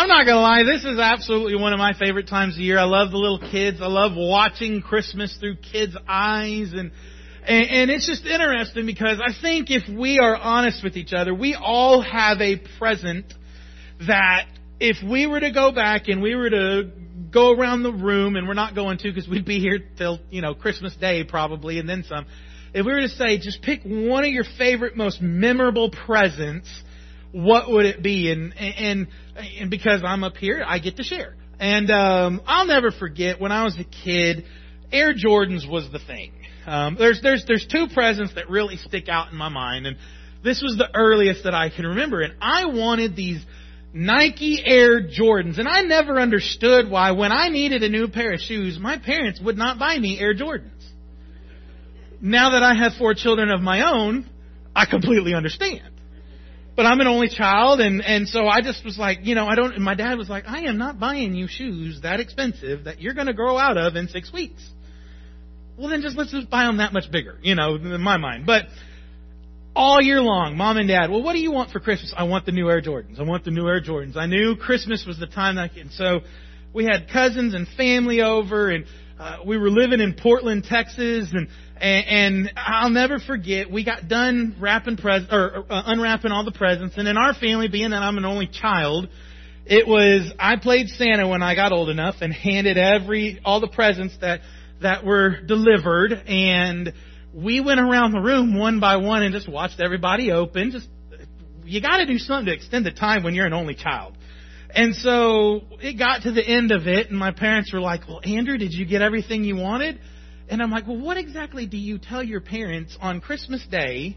I'm not going to lie, this is absolutely one of my favorite times of year. I love the little kids. I love watching Christmas through kids' eyes. And it's just interesting because I think if we are honest with each other, we all have a present that if we were to go back and we were to go around the room, and we're not going to because we'd be here till, Christmas Day probably and then some. If we were to say, just pick one of your favorite, most memorable presents, what would it be? And because I'm up here, I get to share. And I'll never forget when I was a kid, Air Jordans was the thing. There's two presents that really stick out in my mind, and this was the earliest that I can remember. And I wanted these Nike Air Jordans, and I never understood why when I needed a new pair of shoes, my parents would not buy me Air Jordans. Now that I have 4 children of my own, I completely understand. But I'm an only child, and so I just was like, and my dad was like, I am not buying you shoes that expensive that you're going to grow out of in 6 weeks. Well, then let's just buy them that much bigger, in my mind. But all year long, Mom and Dad, well, what do you want for Christmas? I want the new Air Jordans. I want the new Air Jordans. I knew Christmas was the time and so we had cousins and family over, and we were living in Portland, Texas, and I'll never forget, we got done unwrapping all the presents, and in our family, being that I'm an only child, I played Santa when I got old enough and handed all the presents that were delivered, and we went around the room one by one and just watched everybody open. You got to do something to extend the time when you're an only child. And so it got to the end of it, and my parents were like, well, Andrew, did you get everything you wanted? And I'm like, well, what exactly do you tell your parents on Christmas Day?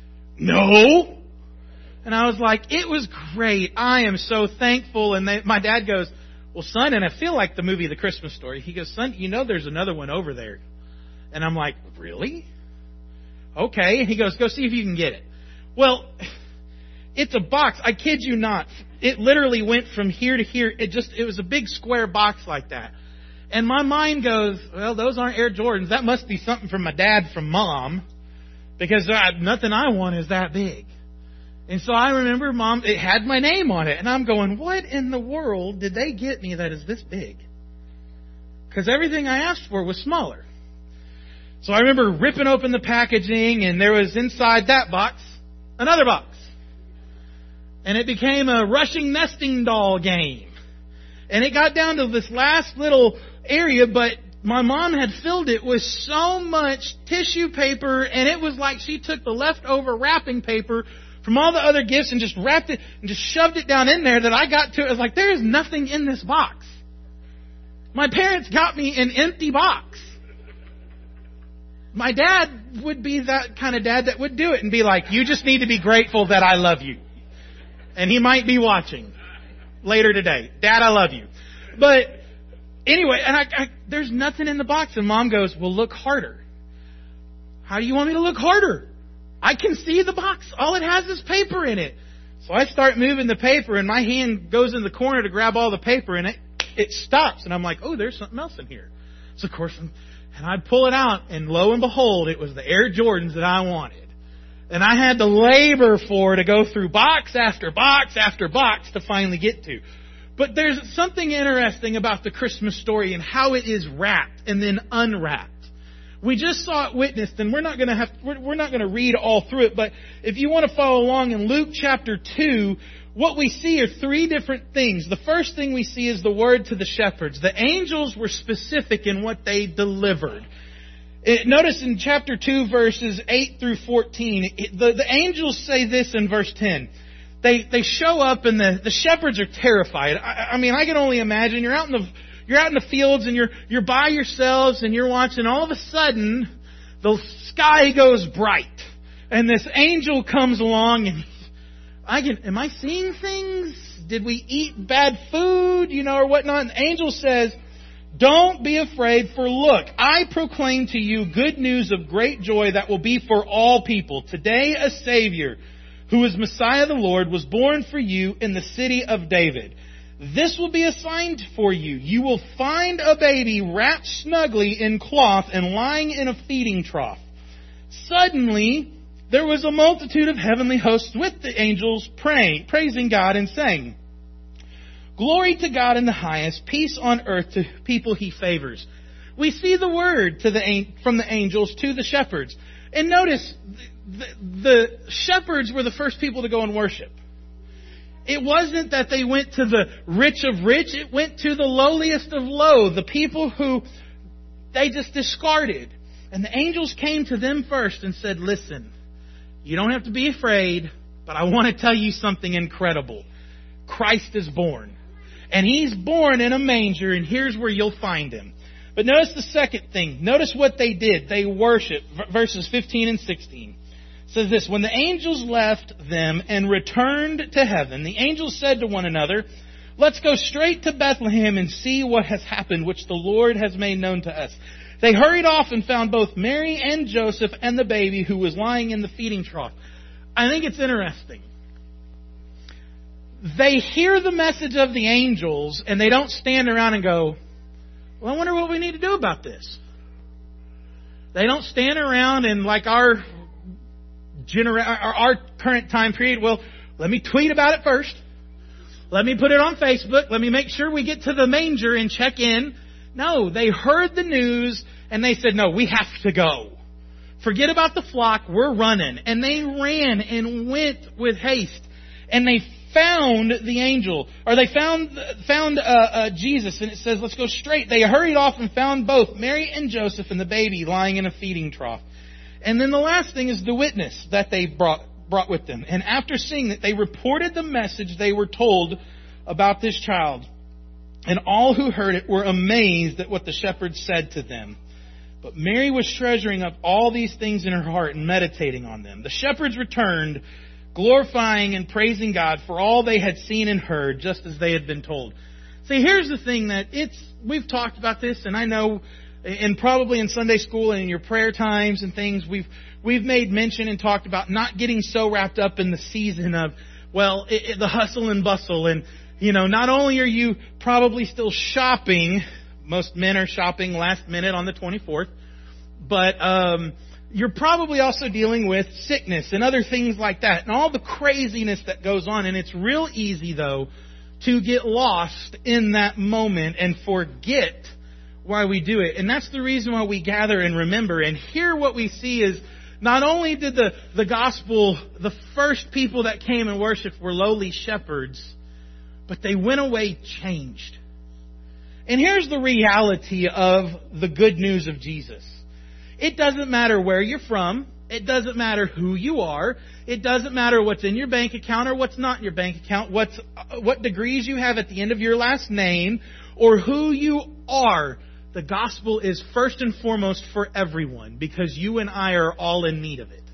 No. And I was like, it was great. I am so thankful. And my dad goes, well, son, and I feel like the movie The Christmas Story. He goes, son, there's another one over there. And I'm like, really? Okay. And he goes, go see if you can get it. Well, it's a box. I kid you not. It literally went from here to here. It was a big square box like that. And my mind goes, well, those aren't Air Jordans. That must be something from my dad from Mom, because nothing I want is that big. And so I remember Mom, it had my name on it. And I'm going, what in the world did they get me that is this big? Because everything I asked for was smaller. So I remember ripping open the packaging, and there was inside that box another box. And it became a rushing nesting doll game. And it got down to this last little area, but my mom had filled it with so much tissue paper, and it was like she took the leftover wrapping paper from all the other gifts and just wrapped it and just shoved it down in there that I got to. I was like, there is nothing in this box. My parents got me an empty box. My dad would be that kind of dad that would do it and be like, you just need to be grateful that I love you. And he might be watching later today. Dad, I love you. But anyway, and there's nothing in the box. And Mom goes, well, look harder. How do you want me to look harder? I can see the box. All it has is paper in it. So I start moving the paper, and my hand goes in the corner to grab all the paper, and it stops. And I'm like, oh, there's something else in here. So, of course, and I pull it out, and lo and behold, it was the Air Jordans that I wanted. And I had to labor to go through box after box after box to finally get to. But there's something interesting about the Christmas story and how it is wrapped and then unwrapped. We just saw it witnessed, and we're not going to read all through it. But if you want to follow along in Luke chapter 2, what we see are 3 different things. The first thing we see is the word to the shepherds. The angels were specific in what they delivered. Notice in chapter 2, verses 8 through 14, the angels say this in verse 10. They show up, and the shepherds are terrified. I mean, I can only imagine you're out in the fields, and you're by yourselves, and you're watching. All of a sudden, the sky goes bright, and this angel comes along, and am I seeing things? Did we eat bad food, or whatnot? And the angel says, don't be afraid, for look, I proclaim to you good news of great joy that will be for all people. Today a Savior, who is Messiah the Lord, was born for you in the city of David. This will be a sign for you. You will find a baby wrapped snugly in cloth and lying in a feeding trough. Suddenly, there was a multitude of heavenly hosts with the angels praising God and saying, Glory to God in the highest, peace on earth to people he favors. We see the word from the angels to the shepherds. And notice, the shepherds were the first people to go and worship. It wasn't that they went to the rich of rich. It went to the lowliest of low, the people who they just discarded. And the angels came to them first and said, listen, you don't have to be afraid, but I want to tell you something incredible. Christ is born. And He's born in a manger, and here's where you'll find Him. But notice the second thing. Notice what they did. They worshiped. Verses 15 and 16. Says this, when the angels left them and returned to heaven, the angels said to one another, let's go straight to Bethlehem and see what has happened, which the Lord has made known to us. They hurried off and found both Mary and Joseph and the baby who was lying in the feeding trough. I think it's interesting. They hear the message of the angels and they don't stand around and go, well, I wonder what we need to do about this. They don't stand around and like our current time period, well, let me tweet about it first. Let me put it on Facebook. Let me make sure we get to the manger and check in. No, they heard the news and they said, no, we have to go. Forget about the flock. We're running. And they ran and went with haste. And they found the angel, or they found Jesus. And it says, let's go straight. They hurried off and found both Mary and Joseph and the baby lying in a feeding trough. And then the last thing is the witness that they brought with them. And after seeing that, they reported the message they were told about this child. And all who heard it were amazed at what the shepherds said to them. But Mary was treasuring up all these things in her heart and meditating on them. The shepherds returned, glorifying and praising God for all they had seen and heard, just as they had been told. See, here's the thing that we've talked about this, and I know, and probably in Sunday school and in your prayer times and things, we've made mention and talked about not getting so wrapped up in the season of, well, the hustle and bustle. And, not only are you probably still shopping, most men are shopping last minute on the 24th, but you're probably also dealing with sickness and other things like that and all the craziness that goes on. And it's real easy, though, to get lost in that moment and forget why we do it. And that's the reason why we gather and remember. And here what we see is not only did the gospel, the first people that came and worshiped were lowly shepherds, but they went away changed. And here's the reality of the good news of Jesus. It doesn't matter where you're from. It doesn't matter who you are. It doesn't matter what's in your bank account or what's not in your bank account, what degrees you have at the end of your last name, or who you are. The gospel is first and foremost for everyone because you and I are all in need of it.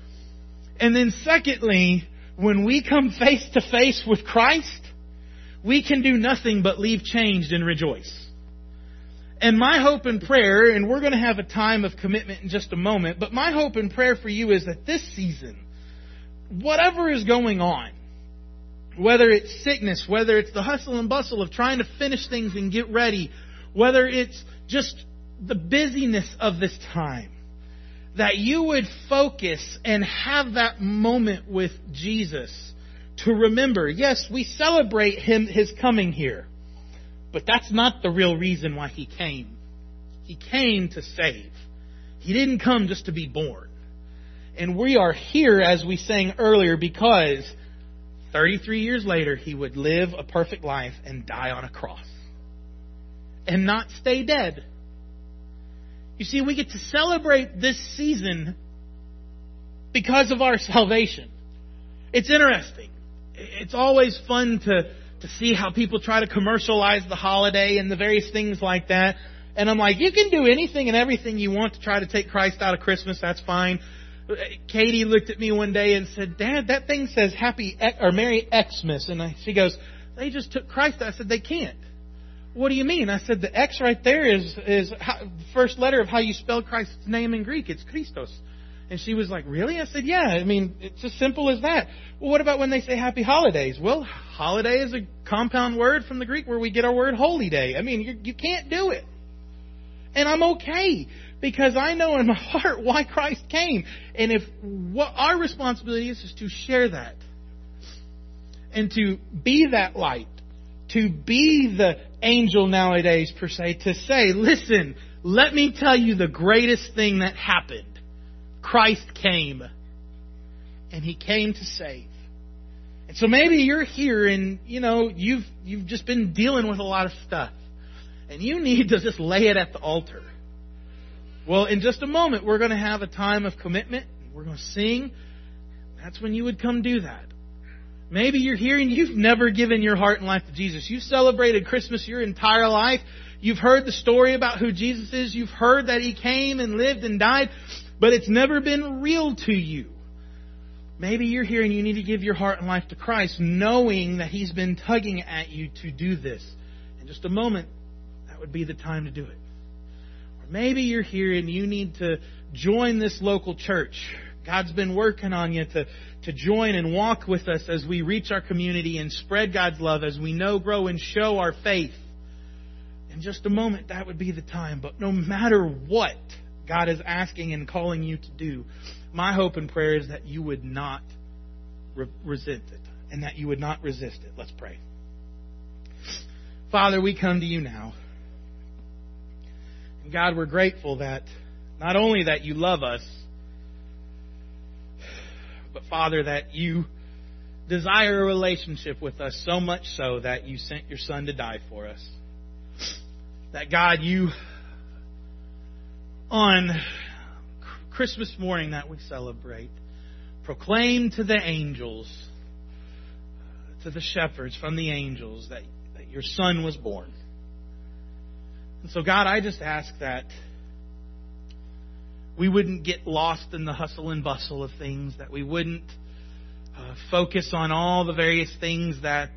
And then secondly, when we come face to face with Christ, we can do nothing but leave changed and rejoice. And my hope and prayer, and we're going to have a time of commitment in just a moment, but my hope and prayer for you is that this season, whatever is going on, whether it's sickness, whether it's the hustle and bustle of trying to finish things and get ready, whether it's just the busyness of this time, that you would focus and have that moment with Jesus to remember, yes, we celebrate His coming here, but that's not the real reason why He came. He came to save. He didn't come just to be born. And we are here, as we sang earlier, because 33 years later, He would live a perfect life and die on a cross. And not stay dead. You see, we get to celebrate this season because of our salvation. It's interesting. It's always fun to see how people try to commercialize the holiday and the various things like that. And I'm like, you can do anything and everything you want to try to take Christ out of Christmas. That's fine. Katie looked at me one day and said, Dad, that thing says Merry Xmas. And she goes, they just took Christ out. I said, they can't. What do you mean? I said, the X right there is the first letter of how you spell Christ's name in Greek. It's Christos. And she was like, really? I said, yeah. I mean, it's as simple as that. Well, what about when they say happy holidays? Well, holiday is a compound word from the Greek where we get our word holy day. I mean, you can't do it. And I'm okay because I know in my heart why Christ came. And what our responsibility is to share that and to be that light, to be the angel nowadays, per se, to say, listen, let me tell you the greatest thing that happened. Christ came. And He came to save. And so maybe you're here and, you've just been dealing with a lot of stuff. And you need to just lay it at the altar. Well, in just a moment, we're going to have a time of commitment. We're going to sing. That's when you would come do that. Maybe you're here and you've never given your heart and life to Jesus. You've celebrated Christmas your entire life. You've heard the story about who Jesus is. You've heard that He came and lived and died. But it's never been real to you. Maybe you're here and you need to give your heart and life to Christ, knowing that He's been tugging at you to do this. In just a moment, that would be the time to do it. Or maybe you're here and you need to join this local church. God's been working on you to join and walk with us as we reach our community and spread God's love, as we know, grow, and show our faith. In just a moment, that would be the time. But no matter what God is asking and calling you to do, my hope and prayer is that you would not resent it and that you would not resist it. Let's pray. Father, we come to You now. And God, we're grateful that not only that You love us, but Father, that You desire a relationship with us so much so that You sent Your Son to die for us. That God, You, on Christmas morning that we celebrate, proclaim to the angels, to the shepherds from the angels, that Your Son was born. And so God, I just ask that we wouldn't get lost in the hustle and bustle of things, that we wouldn't focus on all the various things that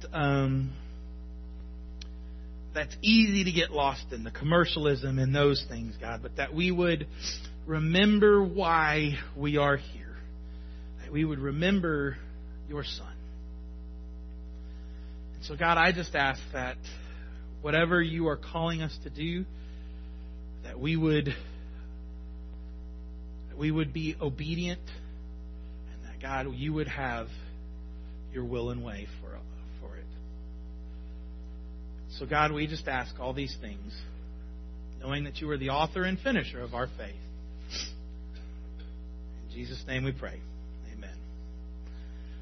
that's easy to get lost in, the commercialism and those things, God, but that we would remember why we are here. That we would remember Your Son. And so, God, I just ask that whatever You are calling us to do, that we would be obedient, and that, God, You would have Your will and way for it. So, God, we just ask all these things, knowing that You are the author and finisher of our faith. In Jesus' name we pray.